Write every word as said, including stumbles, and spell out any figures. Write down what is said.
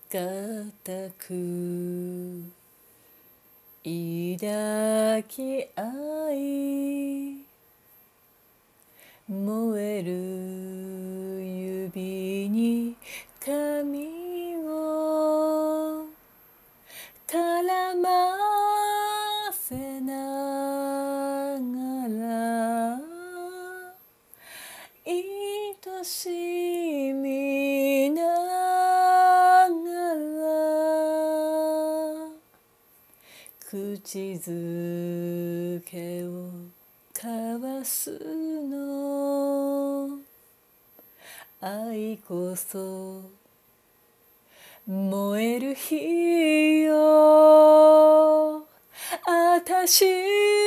固く抱き合い燃える指に髪を絡ませながら愛しみながら口づけを交わすの愛こそ燃える火よあたし